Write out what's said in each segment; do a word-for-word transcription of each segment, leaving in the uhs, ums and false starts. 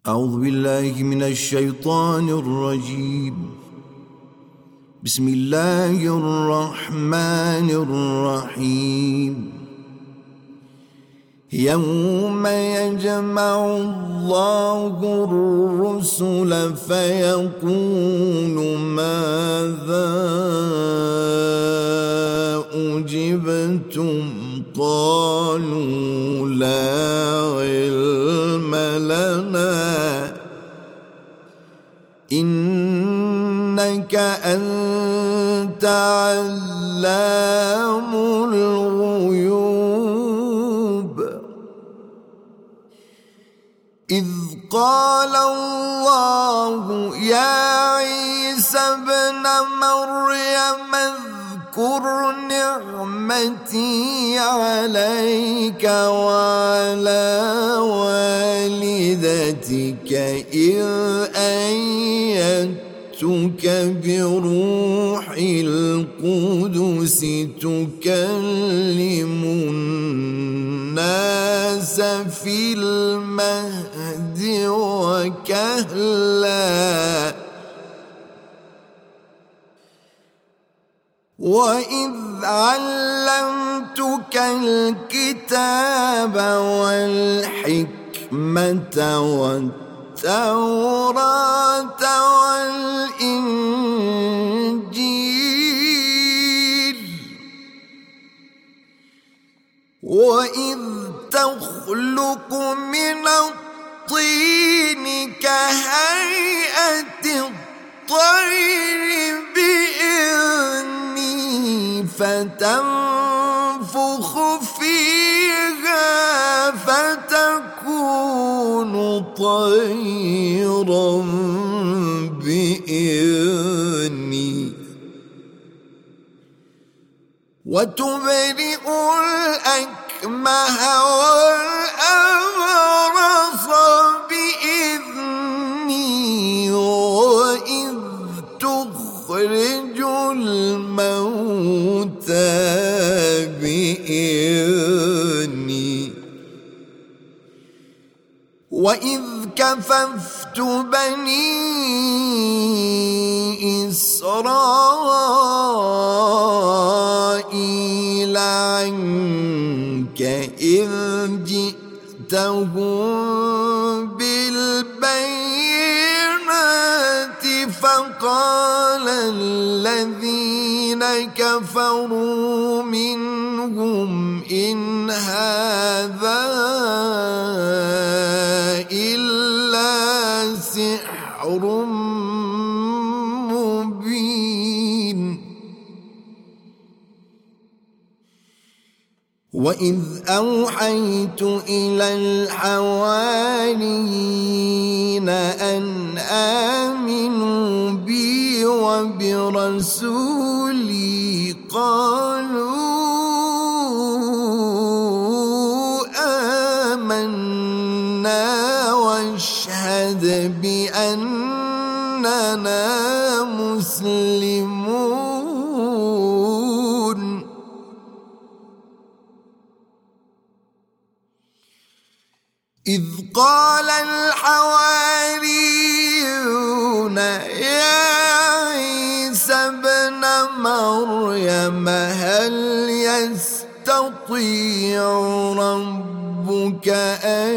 أعوذ بالله من الشيطان الرجيم. بسم الله الرحمن الرحيم. يوم يجمع الله الرسل فيقول ماذا أجبتم قالوا لا علم لنا إنك أنت علام الغيوب. إذ قال الله يا عيسى ابن مريم اذكر نعمتي عليك وعلى والدتك إذ أيدتك بروح القدس تكلم الناس في المهد وكهلا وإذ علمتك الكتاب والحكمة والتوراة والإنجيل وإذ تخلق من الطين كهيئة الطير بإذني فتنفخ فيها فتكون طيرا بإذني وتبرئ الأكمه والأبرص بإذني وإذ تخرج الموتى بإذني وإذ كففت بني إسرائيل عنك إذ جئتهم بالبينات فقال الذين كفروا منهم إن هذا إلا سحر مبين. وإذ أوحيت إلى الحواريين أن آمنوا بي وبرسولي قالوا آمنا واشهد بأننا مسلمون. إذ قال الحواريون يا عيسى ابن مريم هل يستطيع ربك أن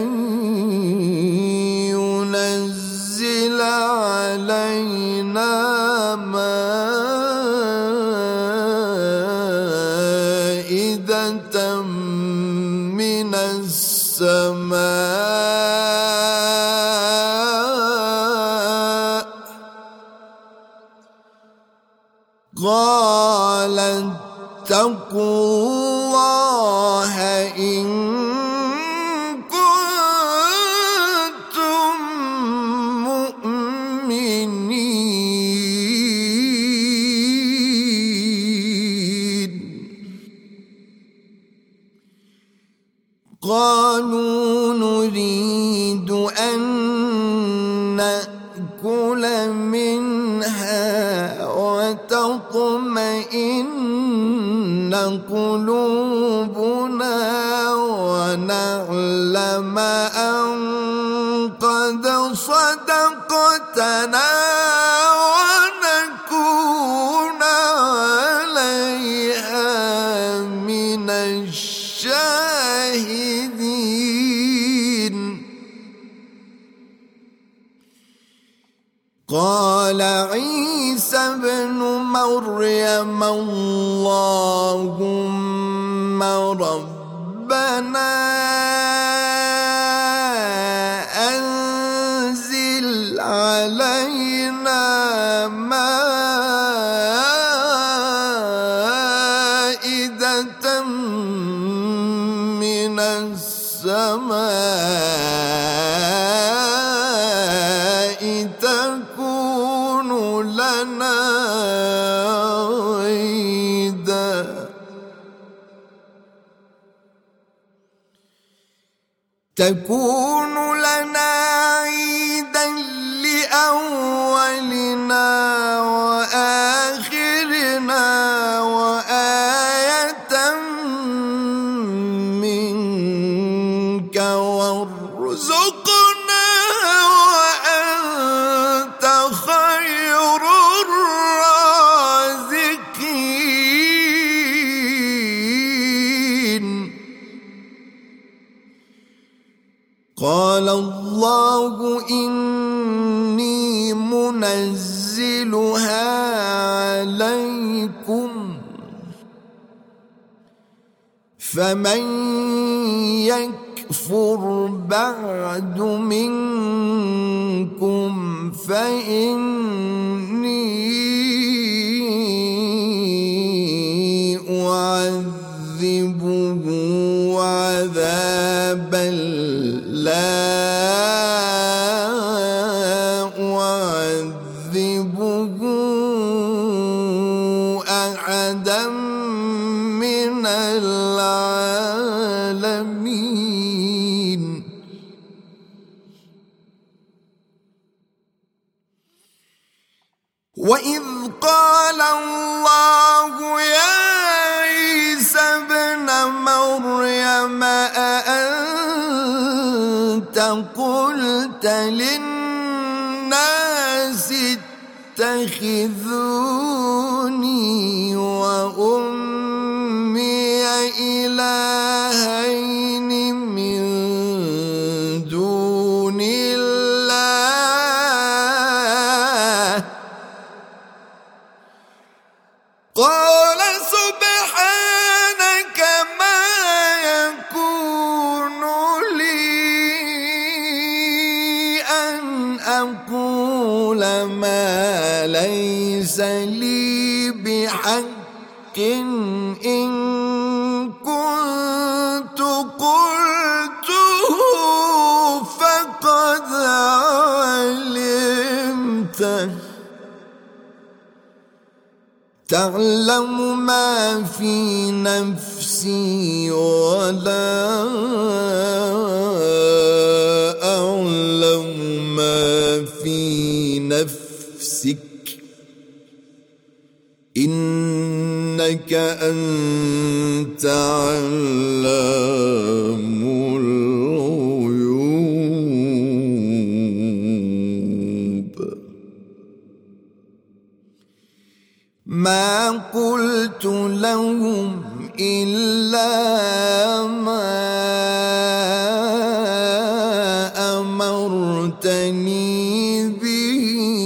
ينزل علينا مائدة من السماء قال اتقوا الله إن كنتم مؤمنين. قالوا نريد أن نأكل منها وتطمئن قلوبنا ونعلم أن قد صدقتنا ونكون عليها من الشاهدين. قال عيسى ابن مريم اللهم ربنا أنزل علينا مائدة من السماء تكون لنا عيدا تكون لنا عيدا لأولنا وآخرنا وآية منك وارزقنا وأنت خير الرازقين. قال الله إني منزلها عليكم فمن يكفر بعد منكم فإني أعذبه عذابا لا أعذبه أحدا من العالمين. وإذ قال الله يا عيسى ابن مريم أأنت قلت للناس اتخذوني وأمي إلهين من دون الله قال سبحانك ما يكون لي أن أقول ما ليس لي بحق إن كنت قلته فقد علمته تعلم ما في نفسي ولا أعلم ما في نفسك إنك أنت علام الغيوب. ما قلت لهم إلا ما أمرتني به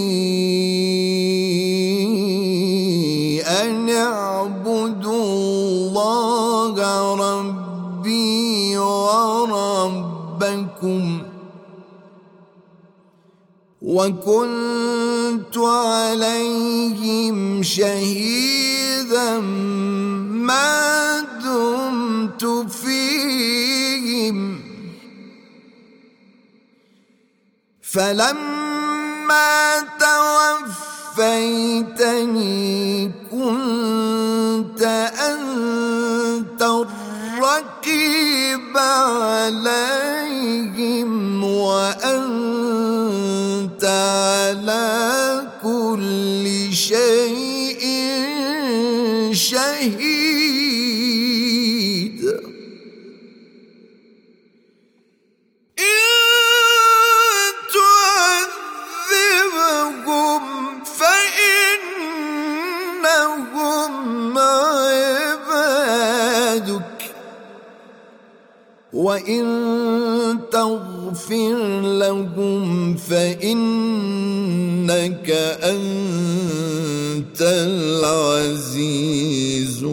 أن اعبدوا الله ربي وربكم وكنت عليهم شهيدا ما دمت فيهم فلما توفيتني كنت أنت الرقيب عليهم وأنت على كل شيء شهيد. إن وإن تغفر لهم فإنك أنت العزيز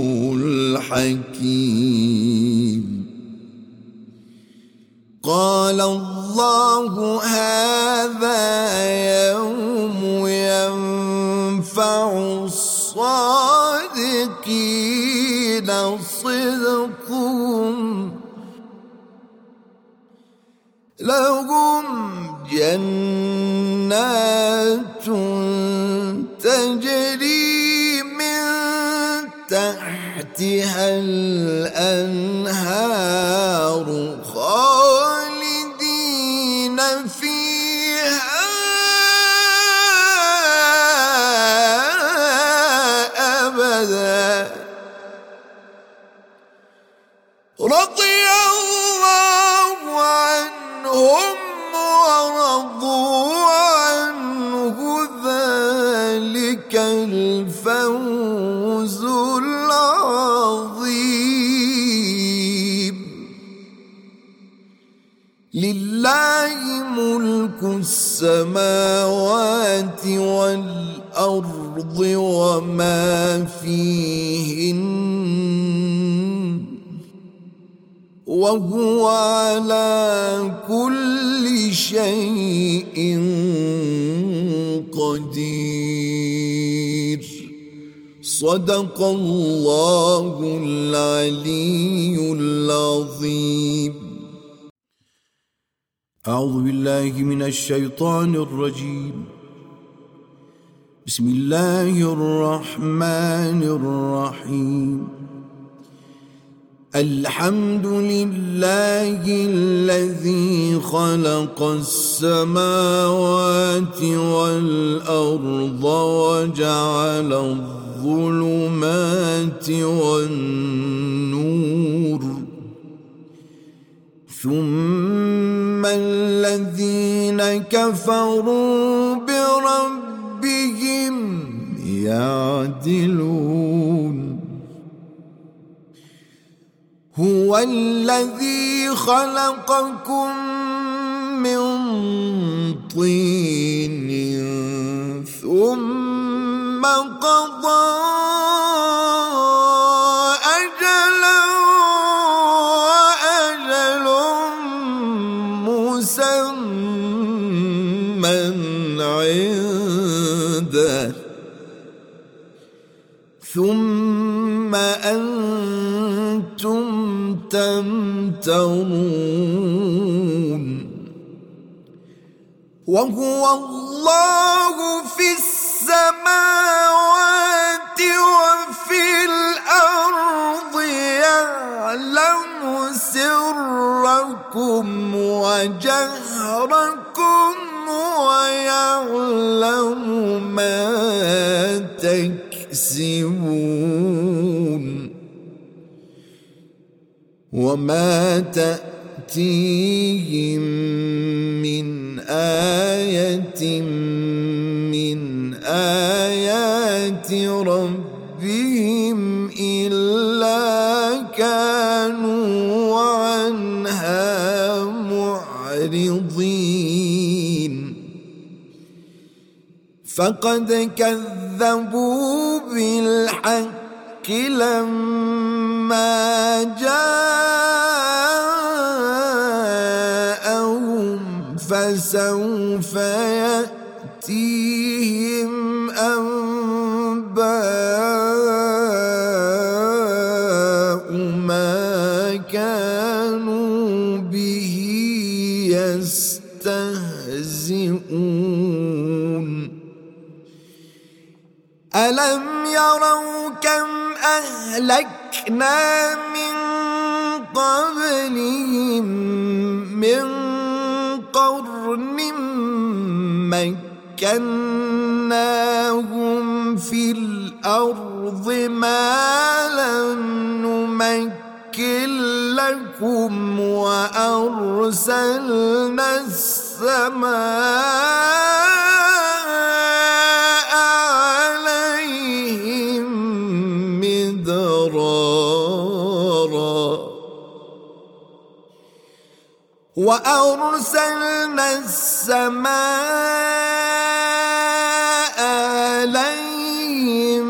الحكيم. قال الله هذا يوم ينفع الصادقين صدقهم، لهم جنات تجري من تحتها الأنهار خالدين فيها أبدا، رضي الله عنهم ورضوا عنه، ذلك الفوز العظيم. لله ملك السماوات والأرض وما فيهن، وهو على كل شيء قدير. صدق الله العلي العظيم. أعوذ بالله من الشيطان الرجيم. بسم الله الرحمن الرحيم. الحمد لله الذي خلق السماوات والأرض وجعل الظلمات والنور، ثم الذين كفروا بربهم يعدلون. هو الذي خلقكم من طين ثم قضى أجلا وأجل مسمى عنده، ثم أنتم تمترون. وهو الله في السماوات وفي الأرض، يعلم سركم وجهركم ويعلم ما تكسبون. وما تأتيهم من آية من آيات ربهم إلا كانوا عنها معرضين. فقد كذبوا بالحق لما جاءهم، فسوف يأتيهم أنباء ما كانوا به يستهزئون. ألم يروا كم أهلكنا من قبلهم من قرن مكناهم في الأرض ما لم نمكن لكم، وأرسلنا السماء عليهم مدرارا وأرسلنا السماء عليهم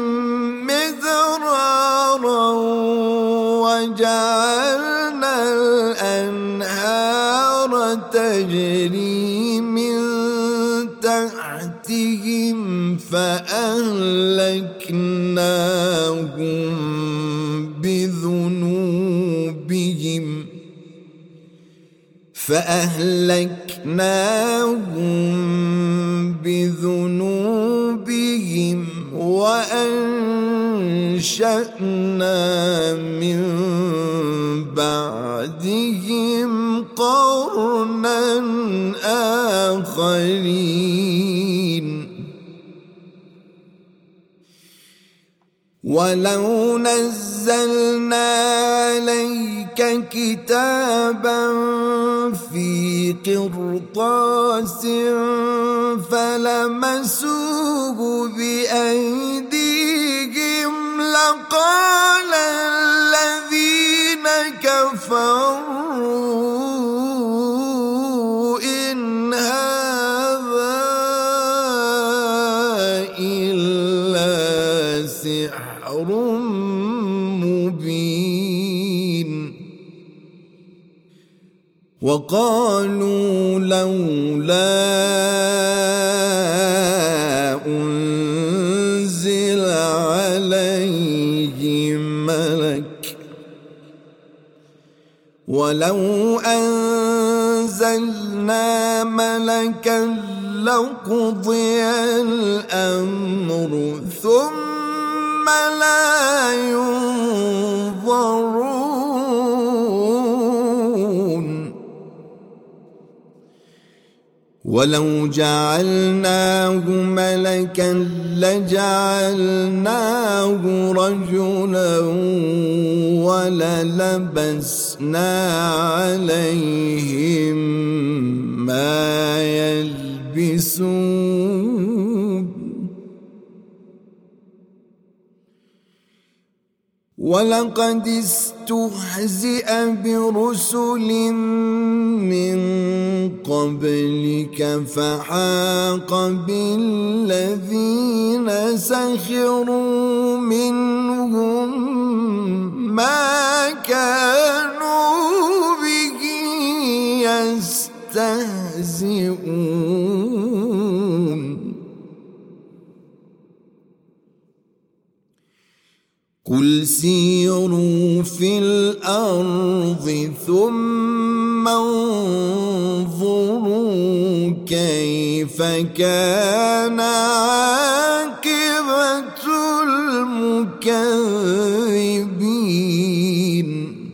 مدرارا وجعلنا الأنهار تجري من تحتهم فأهلكناهم بذنوبهم فأهلكناهم بذنوبهم وأنشأنا من بعدهم قرنا آخرين ولو نزلنا عليك كتابا في قرطاس فلمسوه بأيديهم لقال الذين كفروا إن هذا إلا سحر مبين وقالوا لولا أنزل عليه ملك ولو أنزلنا ملكا لقضي الأمر ثم لا ينظرون ولو جعلناه ملكا لجعلناه رجلا وللبسنا عليهم ما يلبسون ولقد استهزئ برسل من قبلك فحاق بالذين سخروا منهم ما كانوا به يستهزئون قل سيروا في الأرض ثم انظروا كيف كان عاقبة المكذبين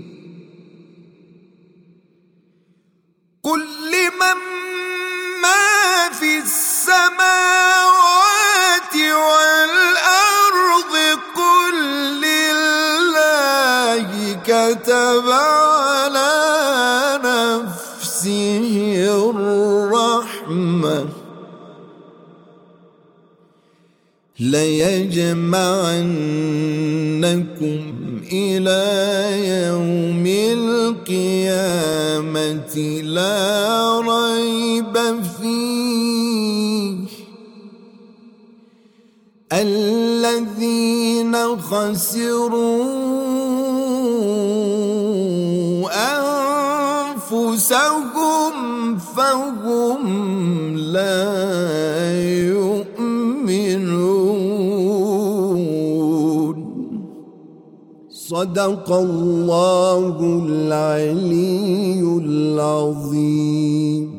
قل لمن ما في السماوات والأرض قل لله كتب على نفسه الرحمة ليجمعنكم إلى يوم القيامة لا ريب فيه الذين خسروا أنفسهم فهم لا يؤمنون صدق الله العلي العظيم.